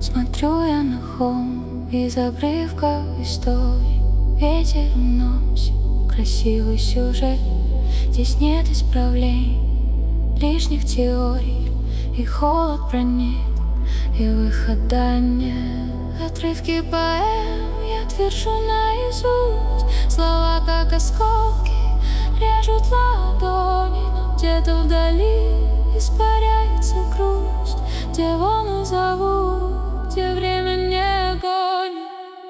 Смотрю я на холм из обрывка истории. Ветер уносит красивый сюжет. Здесь нет исправлений, лишних теорий, и холод проник, и выхода нет. Отрывки поэм я твержу наизусть. Слова, как осколки, режут ладони, но где-то вдали испаряется грусть, где волны зовут, где время не гонит.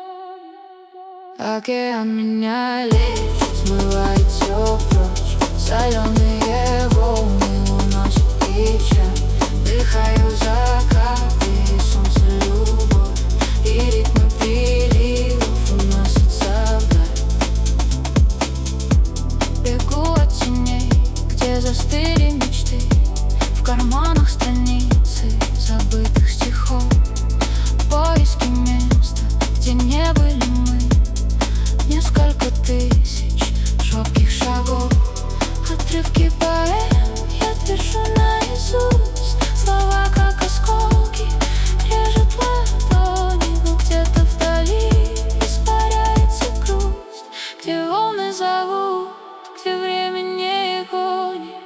Океан меня лечит, смывает все прочь. Соленые волны уносят печаль. Дыхаю закаты, солнце, любовь, и ритмы приливов уносятся вдаль. Бегу от теней, где застыли мечты, в карманах страницы забытых стихов. Поиски места, где не были мы. Несколько тысяч шатких шагов. Отрывки поэм я твержу наизусть. Слова, как осколки, режут ладони, но где-то вдали испаряется грусть, где волны зовут, где время не гонит.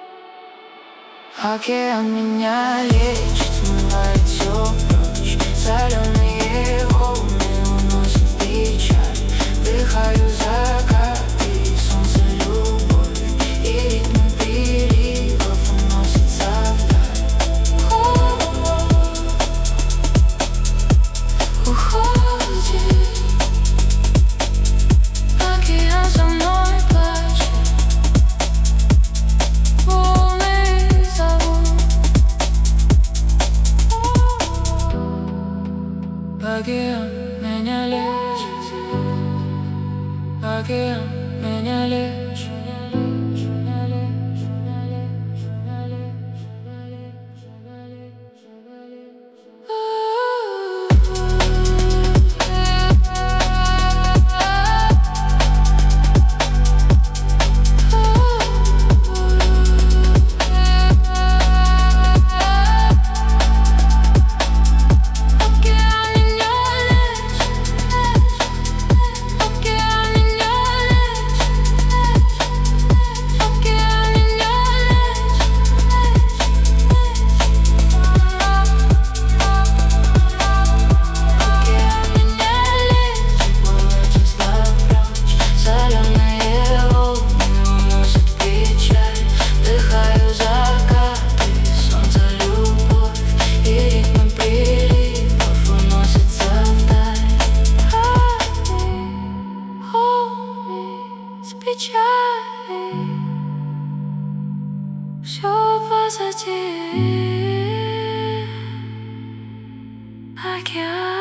Океан меня лечит, смывает все прочь. Соленые волны уносят печаль. Дыхаю закаты, солнце, любовь, и ритмы приливов уносятся вдаль. Уходит океан, со мной плачет. Волны зовут. Океан меня лечит. Океан меня лечит. Печали, все позади. Океан.